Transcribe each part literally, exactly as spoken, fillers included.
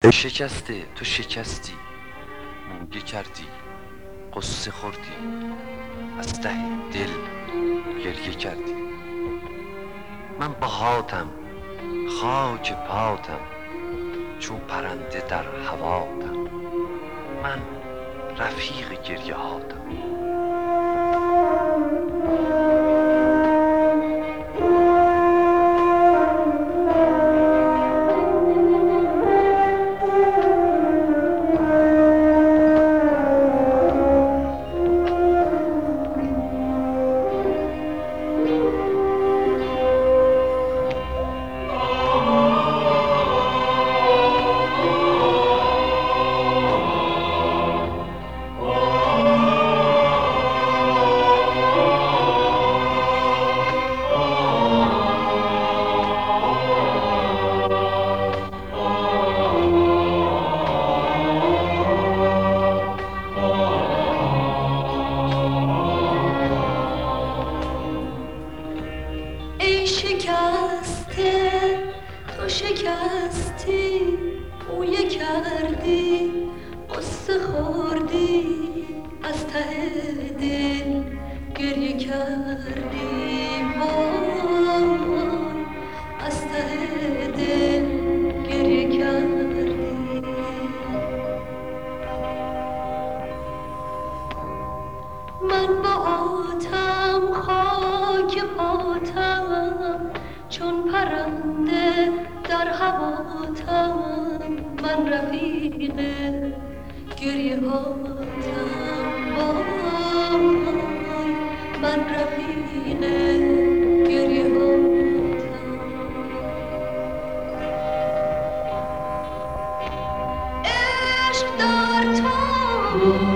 شکسته تو شکستی، مویه کردی، قصه خوردی، از ته دل گریه کردی. من باهاتم، خاک پاتم، چون پرنده در هواتم. من رفیق گریه هاتم. ای شکسته تو شکستی، مویه کردی، قصه خوردی، از ته دل گریه کردی. وای از ته دل گریه کردی. من با آتم، خاک پاتم، چون پرنده در هواتم. من رفیق گریه هاتم. وای من رفیق گریه هاتم. عشق در تو،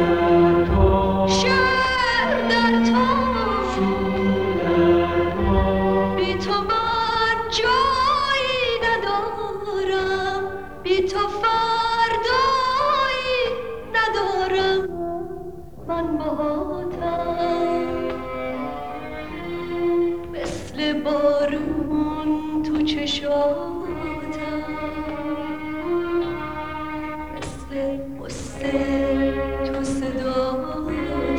تو فردایی ندارم. من باهاتم، مثل بارون تو چشاتم، مثل قصه تو صداتم،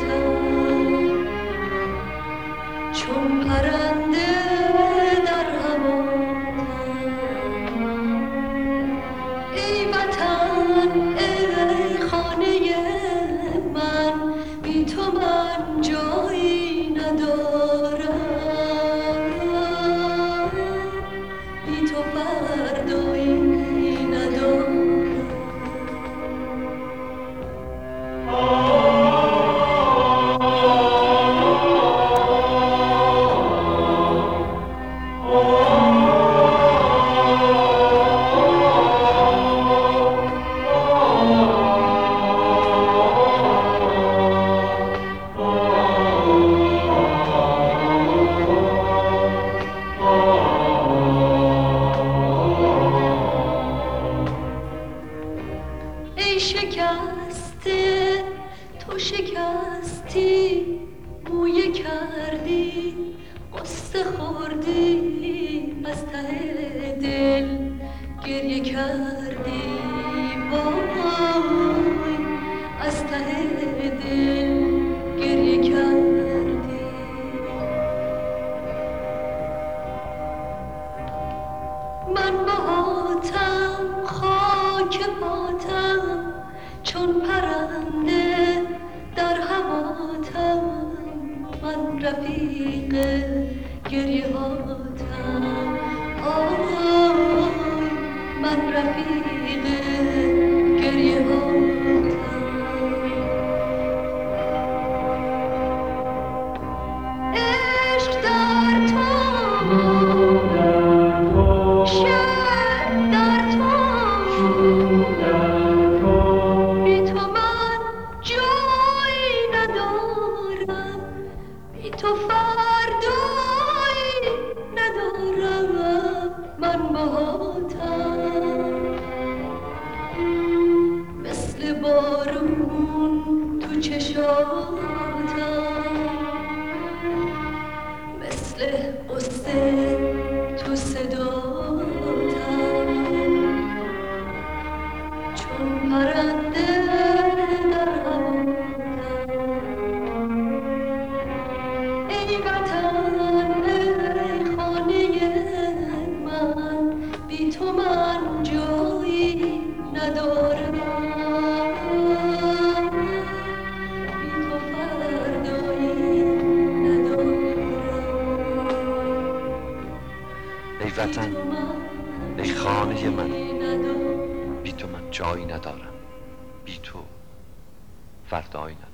چون پرنده در هواتم. ای خانه من، بی تو من جایی ندارم. بی تو فردایی ندارم. ای شکسته تو شکستی، مویه کردی، قصه خوردی، از ته دل گریه کردی. وای از ته دل گریه کردی. من باهاتم، خاک پاتم، چون پرنده در هواتم. من رفیق گریه هاتم. آی من رفیق گریه هاتم. عشق در تو، شعر در تو، بی تو من جایی ندارم. بی تو فردایی ندارم. من باهاتم، مثل بارون تو چشاتم، مثل قصه تو صداتم، پرنده در هوا. ای وطن ای خانه من، بی تو من جایی ندارم، بی تو فردایی ندارم. ای وطن ای خانه من، بی تو من جایی ندارم، بی تو فردایی ندارم.